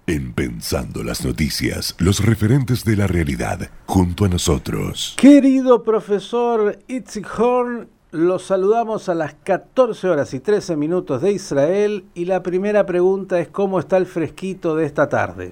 En Pensando las Noticias, los referentes de la realidad, junto a nosotros. Querido profesor Itzik Horn, los saludamos a las 14:13 de Israel y la primera pregunta es ¿cómo está el fresquito de esta tarde?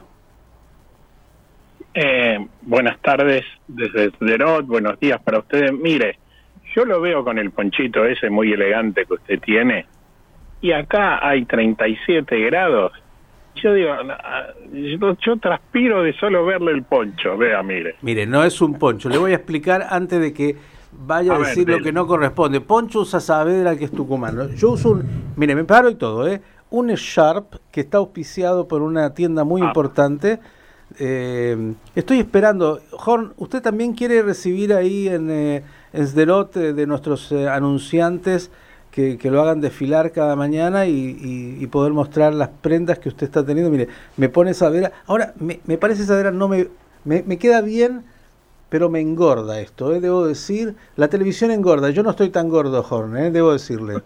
Buenas tardes desde Sderot, buenos días para ustedes. Mire, yo lo veo con el ponchito ese muy elegante que usted tiene y acá hay 37 grados. Yo digo, yo transpiro de solo verle el poncho, vea, mire. Mire, no es un poncho, le voy a explicar antes de que vaya a decir lo que no corresponde. Poncho usa Saavedra, que es tucumano. Yo uso mire, me paro y todo, un Sharp que está auspiciado por una tienda muy importante. Estoy esperando. Horn, ¿usted también quiere recibir ahí en Sderot de nuestros anunciantes que lo hagan desfilar cada mañana y poder mostrar las prendas que usted está teniendo? Mire, me pone Saavedra. Ahora, me parece Saavedra, no me queda bien, pero me engorda esto, debo decir. La televisión engorda. Yo no estoy tan gordo, Horn, debo decirle.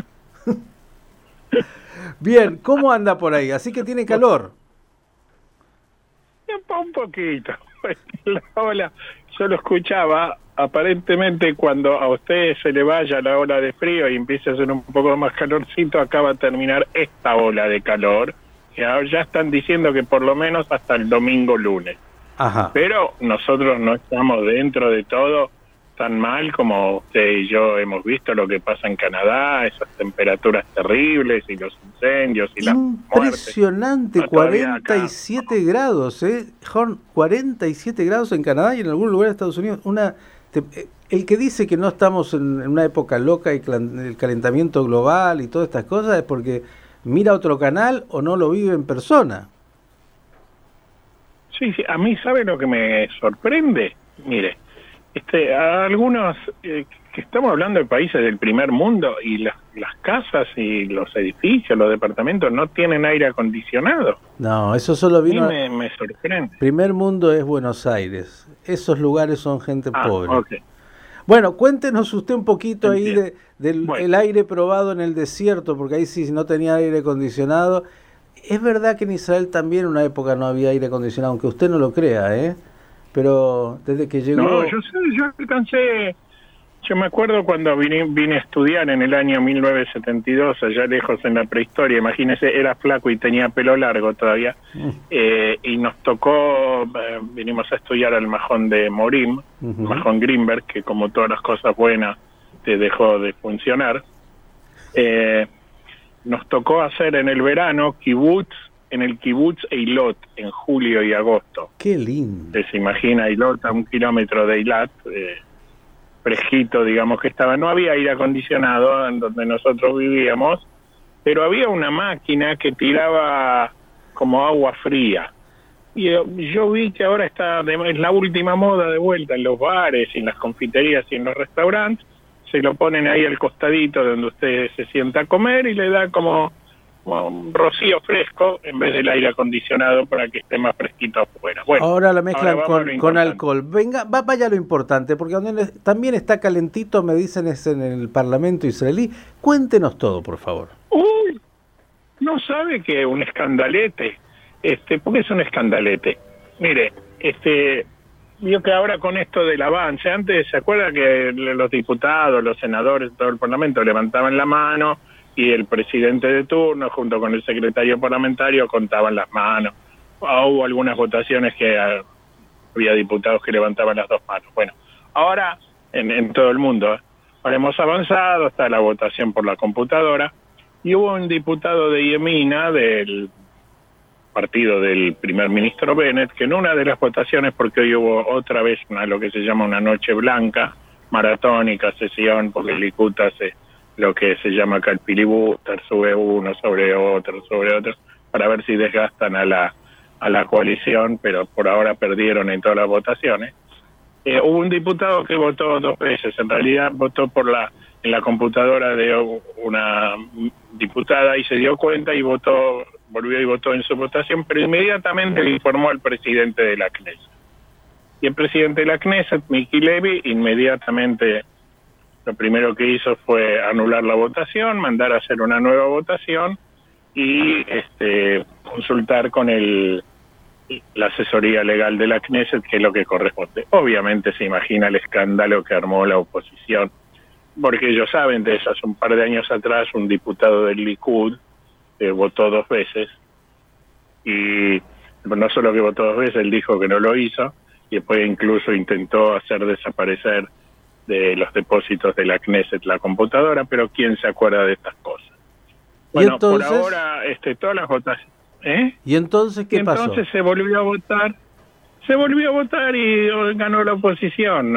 Bien, ¿cómo anda por ahí? Así que tiene calor. Un poquito. Hola, yo lo escuchaba. Aparentemente cuando a usted se le vaya la ola de frío y empiece a hacer un poco más calorcito, acaba de terminar esta ola de calor. Y ahora ya están diciendo que por lo menos hasta el domingo lunes. Ajá. Pero nosotros no estamos dentro de todo tan mal como usted y yo hemos visto lo que pasa en Canadá, esas temperaturas terribles y los incendios y las muertes. Impresionante, 47 grados, Horn, 47 grados en Canadá y en algún lugar de Estados Unidos. El que dice que no estamos en una época loca y el calentamiento global y todas estas cosas es porque mira otro canal o no lo vive en persona. Sí, a mí, ¿sabe lo que me sorprende? Mire, a algunos que estamos hablando de países del primer mundo y las casas y los edificios, los departamentos no tienen aire acondicionado. No, eso solo vino. A mí me sorprende. Primer mundo es Buenos Aires. Esos lugares son gente pobre. Okay. Bueno, cuéntenos usted un poquito ahí del bueno. el aire probado en el desierto, porque ahí sí no tenía aire acondicionado. Es verdad que en Israel también en una época no había aire acondicionado, aunque usted no lo crea, pero desde que llegó... No, yo alcancé... Yo me acuerdo cuando vine a estudiar en el año 1972, allá lejos en la prehistoria, imagínese, era flaco y tenía pelo largo todavía, y nos tocó, vinimos a estudiar al Majón de Morim, Majón Greenberg, que como todas las cosas buenas te dejó de funcionar. Nos tocó hacer en el verano kibutz, en el kibutz Eilot, en julio y agosto. ¡Qué lindo! Se imagina Eilot a 1 kilómetro de Eilat, fresquito, digamos que estaba. No había aire acondicionado en donde nosotros vivíamos, pero había una máquina que tiraba como agua fría. Y yo vi que ahora es la última moda de vuelta en los bares, y en las confiterías y en los restaurantes. Se lo ponen ahí al costadito donde usted se sienta a comer y le da como un rocío fresco en vez del aire acondicionado para que esté más fresquito afuera. Bueno, ahora la mezclan con alcohol. Venga, vaya lo importante, porque donde también está calentito, me dicen, es en el Parlamento israelí. Cuéntenos todo, por favor. Uy, no sabe que un escandalete. ¿Por qué es un escandalete? Mire, vio que ahora con esto del avance, antes se acuerda que los diputados, los senadores, todo el Parlamento levantaban la mano y el presidente de turno junto con el secretario parlamentario contaban las manos. Hubo algunas votaciones que había diputados que levantaban las dos manos. Bueno, ahora en todo el mundo, ahora hemos avanzado, está la votación por la computadora y hubo un diputado de Yemina, del partido del primer ministro Bennett, que en una de las votaciones, porque hoy hubo otra vez lo que se llama una noche blanca, maratónica, sesión, porque el Likud hace lo que se llama acá el filibuster, sube uno sobre otro, para ver si desgastan a la coalición, pero por ahora perdieron en todas las votaciones. Hubo un diputado que votó 2 veces, en realidad votó en la computadora de una diputada y se dio cuenta y volvió y votó en su votación, pero inmediatamente le informó al presidente de la Knesset. Y el presidente de la Knesset, Miki Levy, inmediatamente lo primero que hizo fue anular la votación, mandar a hacer una nueva votación, y consultar con la asesoría legal de la Knesset, que es lo que corresponde. Obviamente se imagina el escándalo que armó la oposición, porque ellos saben de eso. Hace un par de años atrás un diputado del Likud votó 2 veces, y no solo que votó 2 veces, él dijo que no lo hizo, y después incluso intentó hacer desaparecer de los depósitos de la Knesset la computadora, pero ¿quién se acuerda de estas cosas? Bueno, entonces, por ahora todas las votaciones... ¿Y entonces qué pasó? Entonces se volvió a votar y ganó la oposición.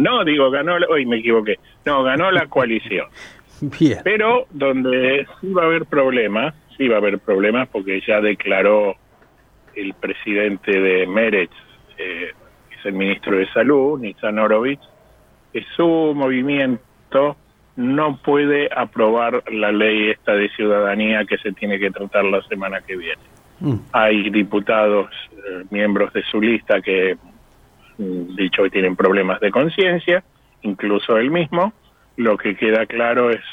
Me equivoqué. No, ganó la coalición. Bien. Pero donde sí va a haber problemas porque ya declaró el presidente de Meretz, que es el ministro de Salud, Nitzan Horowitz, que su movimiento no puede aprobar la ley esta de ciudadanía que se tiene que tratar la semana que viene. Hay diputados, miembros de su lista, que dicho que tienen problemas de conciencia, incluso él mismo. Lo que queda claro es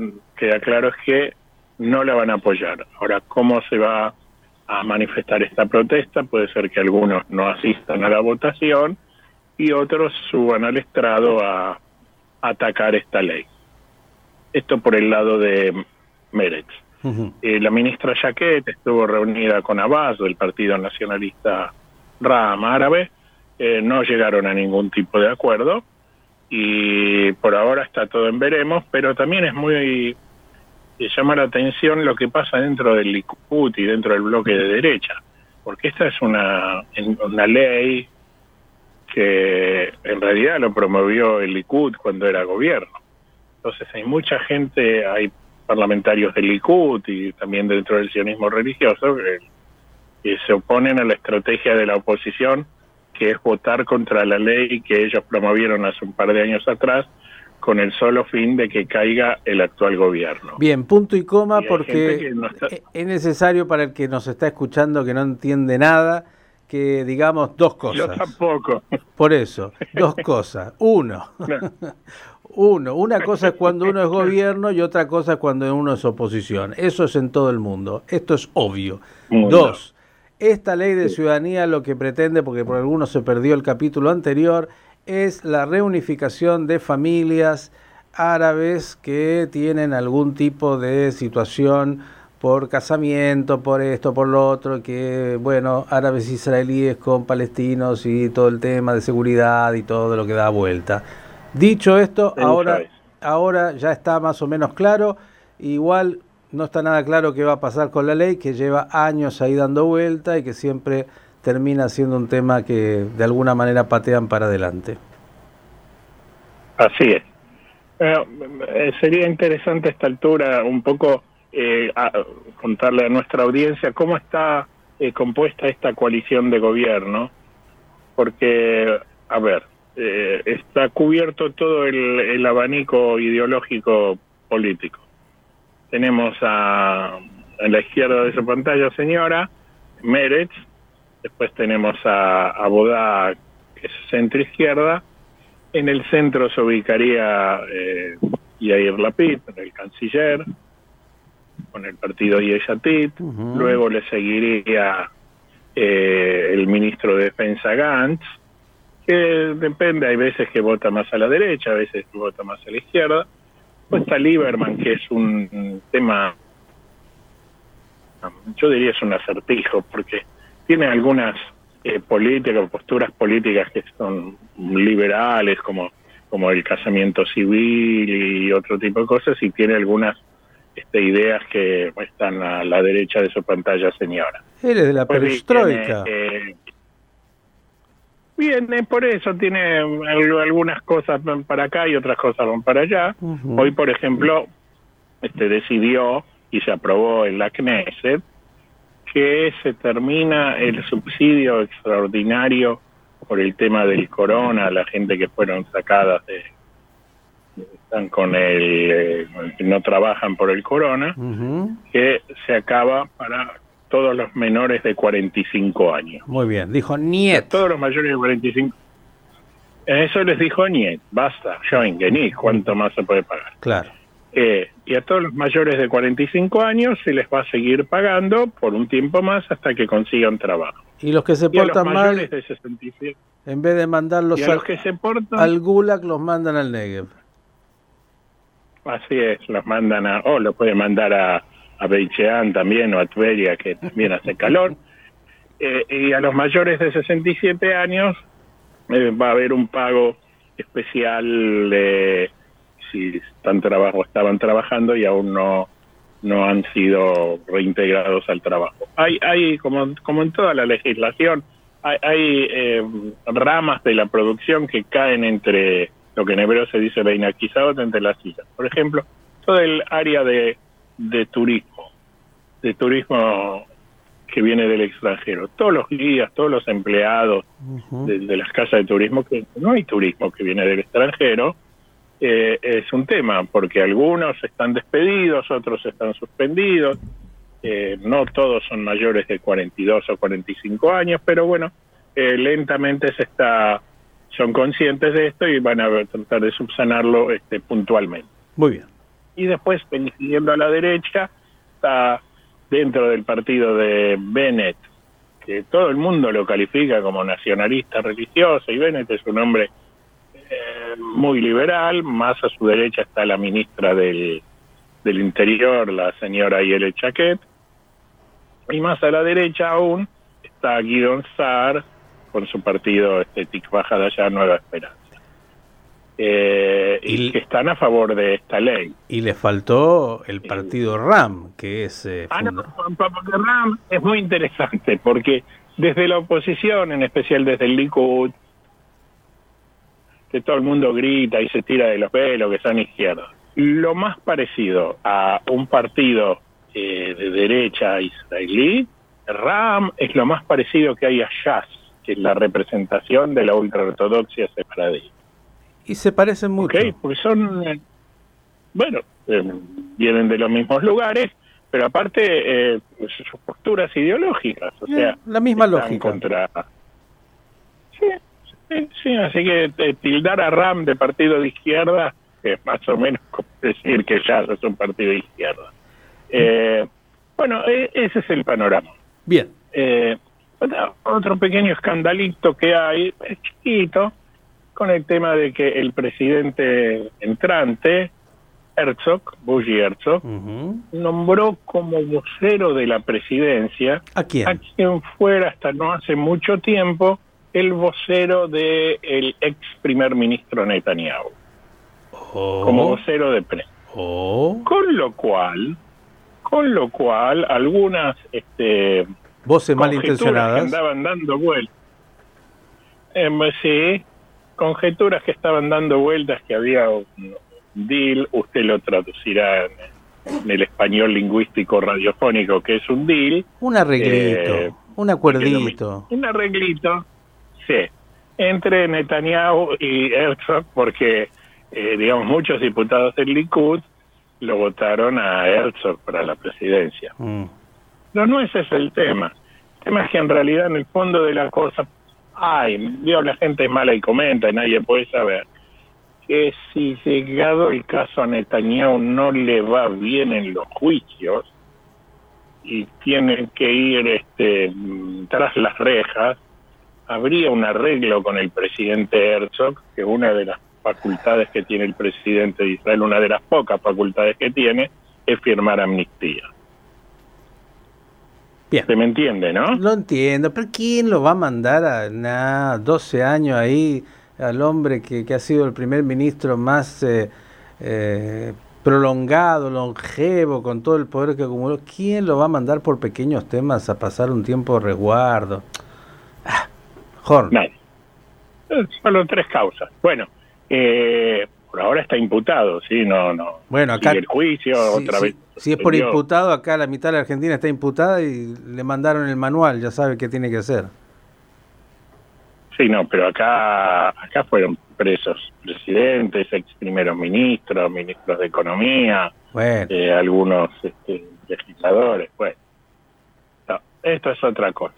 que no la van a apoyar. Ahora, ¿cómo se va a manifestar esta protesta? Puede ser que algunos no asistan a la votación y otros suban al estrado a atacar esta ley. Esto por el lado de Meretz. La ministra Jaquet estuvo reunida con Abbas, del Partido Nacionalista Ra'am Árabe. No llegaron a ningún tipo de acuerdo y por ahora está todo en veremos, pero también es muy llama la atención lo que pasa dentro del Likud y dentro del bloque de derecha, porque esta es una ley que en realidad lo promovió el Likud cuando era gobierno. Entonces hay mucha gente, hay parlamentarios del Likud y también dentro del sionismo religioso que se oponen a la estrategia de la oposición, que es votar contra la ley que ellos promovieron hace un par de años atrás, con el solo fin de que caiga el actual gobierno. Bien, punto y coma, porque es necesario para el que nos está escuchando, que no entiende nada, que digamos 2 cosas. Yo tampoco. Por eso, 2 cosas. Una cosa es cuando uno es gobierno y otra cosa es cuando uno es oposición. Eso es en todo el mundo. Esto es obvio. 2, esta ley de ciudadanía lo que pretende, porque por algunos se perdió el capítulo anterior, es la reunificación de familias árabes que tienen algún tipo de situación por casamiento, por esto, por lo otro, que, bueno, árabes israelíes con palestinos y todo el tema de seguridad y todo lo que da vuelta. Dicho esto, ahora ya está más o menos claro. Igual no está nada claro qué va a pasar con la ley, que lleva años ahí dando vuelta y que siempre termina siendo un tema que de alguna manera patean para adelante. Así es. Sería interesante a esta altura un poco contarle a nuestra audiencia cómo está compuesta esta coalición de gobierno, porque, a ver, está cubierto todo el abanico ideológico político. Tenemos en la izquierda de su pantalla, señora, Meretz. Después tenemos a Bodá, que es centro-izquierda. En el centro se ubicaría Yair Lapid, el canciller, con el partido Yesh Atid. Luego le seguiría el ministro de Defensa Gantz, que depende, hay veces que vota más a la derecha, a veces que vota más a la izquierda. Pues está Lieberman, que es un tema, yo diría es un acertijo, porque tiene algunas posturas políticas que son liberales, como el casamiento civil y otro tipo de cosas, y tiene algunas ideas que están a la derecha de su pantalla, señora. Él es de la perestroika. Bien, por eso tiene algunas cosas van para acá y otras cosas van para allá. Hoy, por ejemplo, decidió y se aprobó en la Knesset que se termina el subsidio extraordinario por el tema del corona, la gente que fueron sacadas están con no trabajan por el corona, que se acaba para todos los menores de 45 años. Muy bien, dijo Niet. Todos los mayores de 45. Eso les dijo Niet, basta, Join, Genís, ¿cuánto más se puede pagar? Claro. Y a todos los mayores de 45 años se les va a seguir pagando por un tiempo más hasta que consigan trabajo. Y los que se portan mal, de 67, en vez de mandarlos al Gulag, los mandan al Negev. Así es, los mandan lo pueden mandar a Beichean también, o a Tveria, que también hace calor. Y a los mayores de 67 años va a haber un pago especial de si estaban trabajando y aún no han sido reintegrados al trabajo. Hay como en toda la legislación, hay ramas de la producción que caen entre lo que en hebreo se dice beinaquizadot, entre las sillas. Por ejemplo, todo el área de turismo que viene del extranjero. Todos los guías, todos los empleados de las casas de turismo, que no hay turismo que viene del extranjero, es un tema, porque algunos están despedidos, otros están suspendidos, no todos son mayores de 42 o 45 años, pero bueno, lentamente son conscientes de esto y van a tratar de subsanarlo puntualmente. Muy bien. Y después, siguiendo a la derecha, está dentro del partido de Bennett, que todo el mundo lo califica como nacionalista religioso, y Bennett es un hombre muy liberal. Más a su derecha está la ministra del Interior, la señora Ayelet Shaked, y más a la derecha aún está Guidon Saar con su partido Tikva Hadashah, Nueva Esperanza, y que están a favor de esta ley. Y le faltó el partido RAM, que es... porque RAM es muy interesante, porque desde la oposición, en especial desde el Likud, que todo el mundo grita y se tira de los pelos que son izquierdas, lo más parecido a un partido de derecha israelí, RAM, es lo más parecido que hay a Shas, que es la representación de la ultraortodoxia separadí. Y se parecen mucho. Porque son, vienen de los mismos lugares, pero aparte sus posturas ideológicas, o sea, la misma lógica. Sí, así que tildar a RAM de partido de izquierda es más o menos como decir que ya es un partido de izquierda. Ese es el panorama. Bien. Otro pequeño escandalito que hay, es chiquito, con el tema de que el presidente entrante, Bougie Herzog, nombró como vocero de la presidencia ¿a quién fuera hasta no hace mucho tiempo el vocero del ex primer ministro Netanyahu, como vocero de prensa. Con lo cual algunas voces malintencionadas que andaban dando vueltas, sí, conjeturas que estaban dando vueltas, que había un deal, usted lo traducirá en el español lingüístico radiofónico, que es un deal, un arreglito, un acuerdito, sí, entre Netanyahu y Herzog, porque muchos diputados del Likud lo votaron a Herzog para la presidencia. Pero no ese es el tema. El tema es que en realidad, en el fondo de la cosa, la gente es mala y comenta, y nadie puede saber que si llegado el caso a Netanyahu no le va bien en los juicios y tiene que ir tras las rejas, habría un arreglo con el presidente Herzog, que una de las facultades que tiene el presidente de Israel, una de las pocas facultades que tiene, es firmar amnistía. Bien. ¿Se me entiende, no? Lo entiendo, pero ¿quién lo va a mandar a 12 años ahí al hombre que ha sido el primer ministro más prolongado, longevo, con todo el poder que acumuló? ¿Quién lo va a mandar por pequeños temas a pasar un tiempo de resguardo? Nadie. Solo 3 causas. Bueno, por ahora está imputado, ¿sí? No. Bueno, acá sigue el juicio, otra vez. Si es por imputado, acá la mitad de la Argentina está imputada y le mandaron el manual, ya sabe qué tiene que hacer. Sí, no, pero acá fueron presos presidentes, ex primeros ministros, ministros de Economía, algunos legisladores. Bueno, no, esto es otra cosa.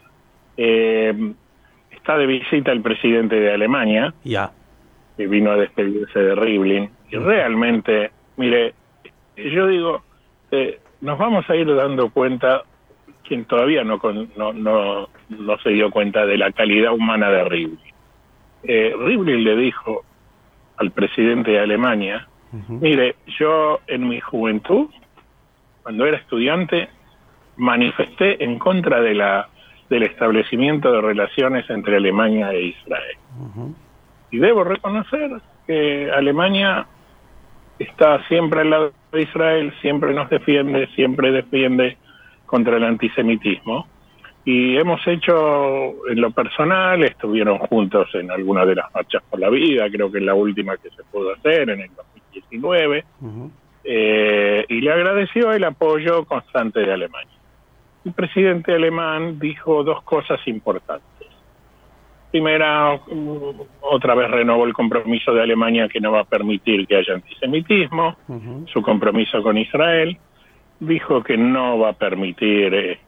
Está de visita el presidente de Alemania, que vino a despedirse de Rivlin, y realmente, mire, yo digo, nos vamos a ir dando cuenta, quien todavía no se dio cuenta de la calidad humana de Rivlin. Rivlin le dijo al presidente de Alemania, mire, yo en mi juventud, cuando era estudiante, manifesté en contra del establecimiento de relaciones entre Alemania e Israel. Y debo reconocer que Alemania está siempre al lado de Israel, siempre nos defiende, siempre defiende contra el antisemitismo. Y hemos hecho, en lo personal, estuvieron juntos en alguna de las marchas por la vida, creo que es la última que se pudo hacer en el 2019, y le agradeció el apoyo constante de Alemania. El presidente alemán dijo dos cosas importantes. Primera, otra vez renovó el compromiso de Alemania que no va a permitir que haya antisemitismo, su compromiso con Israel. Dijo que no va a permitir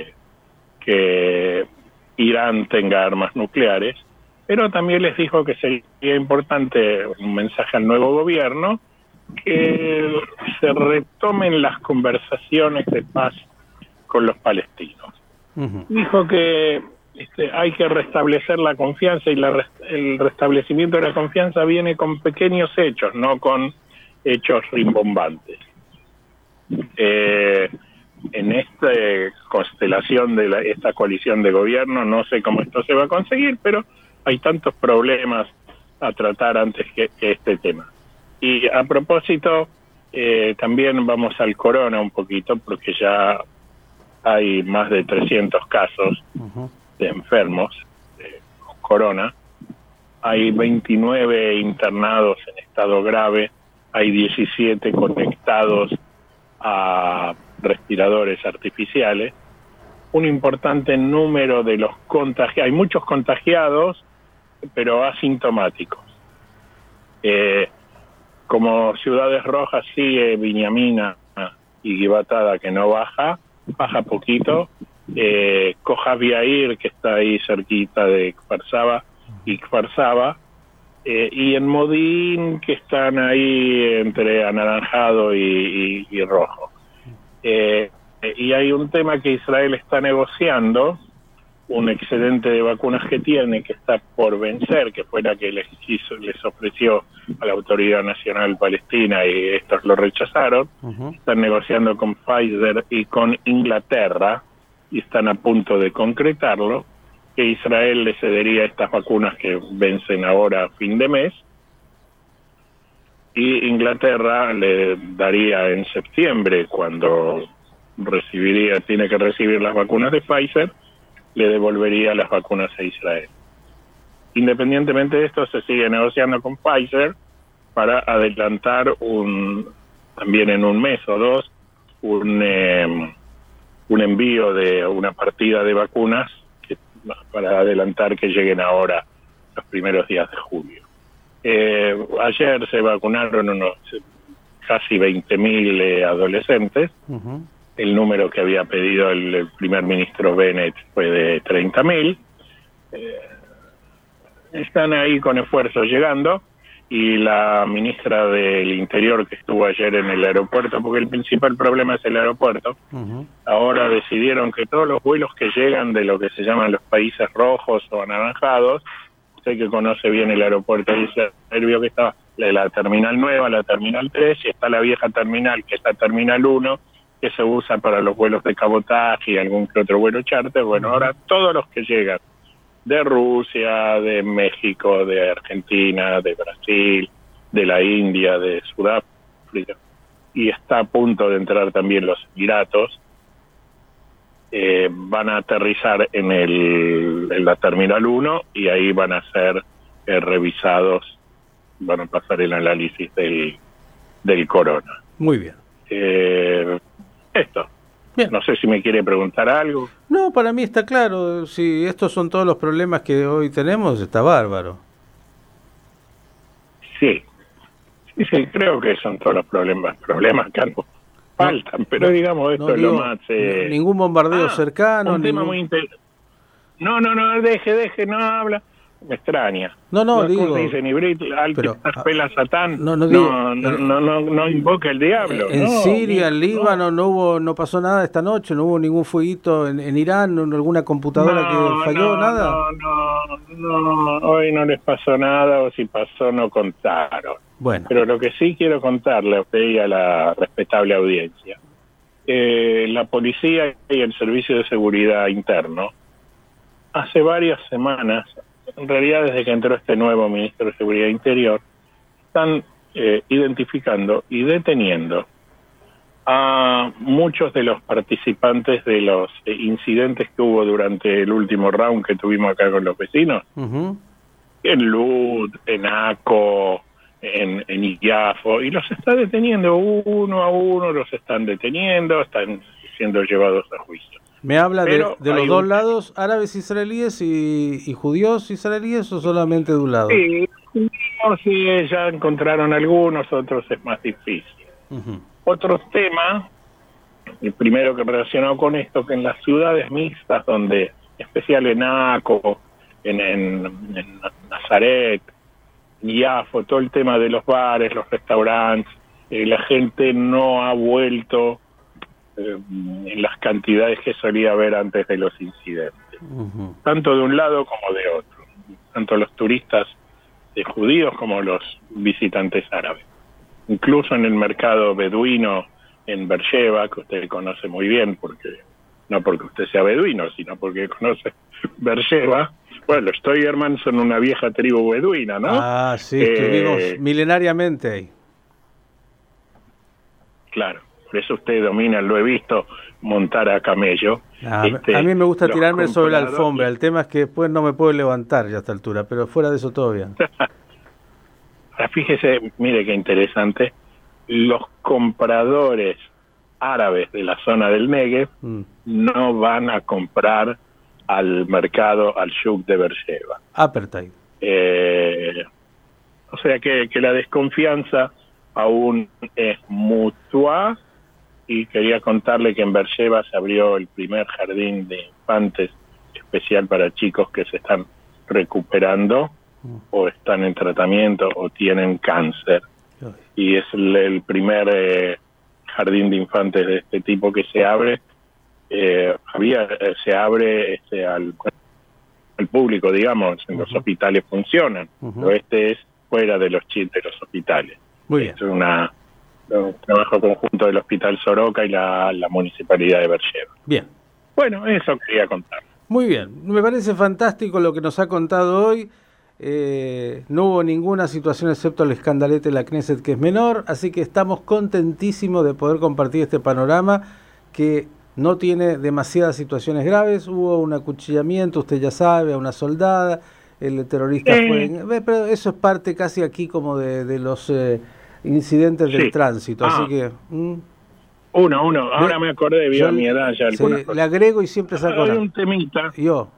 que Irán tenga armas nucleares, pero también les dijo que sería importante, un mensaje al nuevo gobierno, que se retomen las conversaciones de paz con los palestinos. Dijo que hay que restablecer la confianza, y el restablecimiento de la confianza viene con pequeños hechos, no con hechos rimbombantes. En esta constelación de esta coalición de gobierno, no sé cómo esto se va a conseguir, pero hay tantos problemas a tratar antes que este tema. Y a propósito, también vamos al corona un poquito, porque ya hay más de 300 casos de enfermos de corona. Hay 29 internados en estado grave, hay 17 conectados a respiradores artificiales, un importante número de los contagiados, hay muchos contagiados, pero asintomáticos. Como ciudades rojas sigue Binyamina y Gibatada, que no baja poquito, Kojav Yair, que está ahí cerquita de Kfar Saba, y en Modín, que están ahí entre anaranjado y rojo. Y hay un tema que Israel está negociando, un excedente de vacunas que tiene, que está por vencer, que fue la que les ofreció a la Autoridad Nacional Palestina, y estos lo rechazaron. Están negociando con Pfizer y con Inglaterra, y están a punto de concretarlo, que Israel le cedería estas vacunas que vencen ahora a fin de mes, y Inglaterra le daría en septiembre, cuando tiene que recibir las vacunas de Pfizer, le devolvería las vacunas a Israel. Independientemente de esto, se sigue negociando con Pfizer para adelantar también en un mes o dos, un envío de una partida de vacunas para adelantar que lleguen ahora los primeros días de julio. Ayer se vacunaron casi 20.000 adolescentes. El número que había pedido el primer ministro Bennett fue de 30.000. Están ahí con esfuerzo llegando, y la ministra del Interior, que estuvo ayer en el aeropuerto, porque el principal problema es el aeropuerto, ahora decidieron que todos los vuelos que llegan de lo que se llaman los países rojos o anaranjados, usted que conoce bien el aeropuerto, dice, él vio que estaba la terminal nueva, la terminal 3, y está la vieja terminal, que es la terminal 1, que se usa para los vuelos de cabotaje y algún que otro vuelo charter. Bueno, ahora todos los que llegan de Rusia, de México, de Argentina, de Brasil, de la India, de Sudáfrica, y está a punto de entrar también los Emiratos, van a aterrizar en la Terminal 1, y ahí van a ser revisados, van a pasar el análisis del corona. Muy bien. Esto. Bien. No sé si me quiere preguntar algo. No, para mí está claro. Si estos son todos los problemas que hoy tenemos, está bárbaro. Sí, creo que son todos los problemas que no faltan, pero digamos, esto es lo más... ningún bombardeo cercano. Un tema muy interesante. No, deje, no habla. me extraña. No, digo... ¿Cómo se dice en Ibrit? Pela Satán, no invoca el diablo. En Siria, en Líbano, no pasó nada esta noche, no hubo ningún fueguito en Irán, alguna computadora que falló, nada. No, hoy no les pasó nada, o si pasó no contaron. Bueno. Pero lo que sí quiero contarle a usted y a la respetable audiencia, la policía y el Servicio de Seguridad Interno, hace varias semanas, en realidad desde que entró este nuevo ministro de Seguridad Interior, están identificando y deteniendo a muchos de los participantes de los incidentes que hubo durante el último round que tuvimos acá con los vecinos, en Lud, en Aco, en Illafo, y los está deteniendo uno a uno, los están deteniendo, están siendo llevados a juicio. ¿Me habla de los dos lados, árabes israelíes y judíos israelíes, o solamente de un lado? Sí, ya encontraron algunos, otros es más difícil. Otro tema, el primero que relacionado con esto, que en las ciudades mixtas, donde, especial en Aco, en Nazaret, Yafo, todo el tema de los bares, los restaurantes, la gente no ha vuelto en las cantidades que solía haber antes de los incidentes, tanto de un lado como de otro, tanto los turistas judíos como los visitantes árabes. Incluso en el mercado beduino en Beersheba, que usted conoce muy bien, no porque usted sea beduino, sino porque conoce Beersheba. Bueno, los Steigerman son una vieja tribu beduina, ¿no? Ah, sí, estuvimos milenariamente ahí. Claro, por eso usted domina, lo he visto montar a camello. A mí me gusta tirarme sobre la alfombra, el tema es que después no me puedo levantar ya a esta altura, pero fuera de eso todo bien. Ahora fíjese, mire qué interesante, los compradores árabes de la zona del Negev no van a comprar al mercado, al shuk de Beersheba. Apartheid. O sea que la desconfianza aún es mutua, y quería contarle que en Beersheba se abrió el primer jardín de infantes especial para chicos que se están recuperando o están en tratamiento o tienen cáncer. Y es el primer jardín de infantes de este tipo que se abre. Se abre al público, digamos, en los hospitales funcionan, pero este es fuera de los hospitales. Muy bien. Es un trabajo conjunto del Hospital Soroka y la Municipalidad de Beersheba. Bien. Bueno, eso quería contar. Muy bien, me parece fantástico lo que nos ha contado hoy. No hubo ninguna situación excepto el escandalete de la Knesset, que es menor, así que estamos contentísimos de poder compartir este panorama que no tiene demasiadas situaciones graves. Hubo un acuchillamiento, usted ya sabe, a una soldada, el terrorista fue... Pero eso es parte casi aquí como de los incidentes del tránsito, así que... Uno, ahora me acordé, vio a mi edad ya algunas cosas. Le agrego y siempre saco... Hay un temita.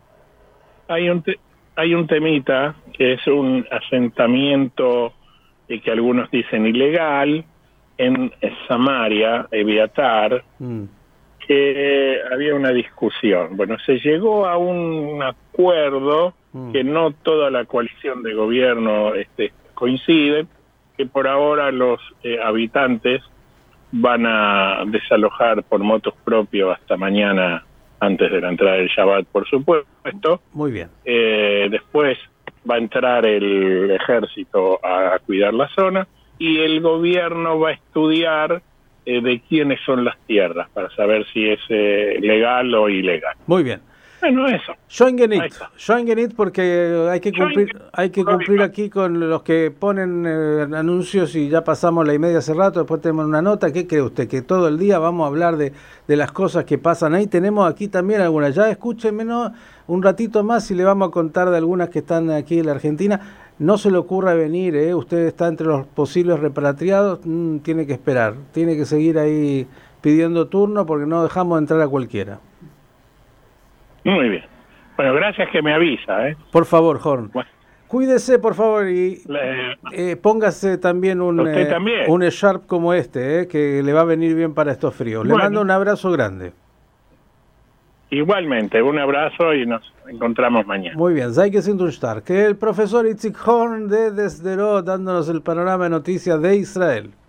Hay un temita que es un asentamiento que algunos dicen ilegal en Samaria, Eviatar, que había una discusión. Bueno, se llegó a un acuerdo que no toda la coalición de gobierno coincide, que por ahora los habitantes van a desalojar por motos propios hasta mañana, antes de la entrada del Shabbat, por supuesto. Muy bien. Después va a entrar el ejército a cuidar la zona, y el gobierno va a estudiar de quiénes son las tierras, para saber si es legal o ilegal. Muy bien. Bueno, eso. Join Genit, porque hay que cumplir aquí con los que ponen anuncios, y ya pasamos la y media hace rato, después tenemos una nota. ¿Qué cree usted? Que todo el día vamos a hablar de las cosas que pasan ahí. Tenemos aquí también algunas, ya escúchenme un ratito más y le vamos a contar de algunas que están aquí en la Argentina. No se le ocurra venir, usted está entre los posibles repatriados, tiene que esperar, tiene que seguir ahí pidiendo turno, porque no dejamos entrar a cualquiera. Muy bien. Bueno, gracias que me avisa. Por favor, Horn. Bueno. Cuídese, por favor, y póngase también un Sharp como este, que le va a venir bien para estos fríos. Le mando un abrazo grande. Igualmente, un abrazo y nos encontramos mañana. Muy bien, Zeige sind und stark. El profesor Itzik Horn de Sderot dándonos el panorama de noticias de Israel.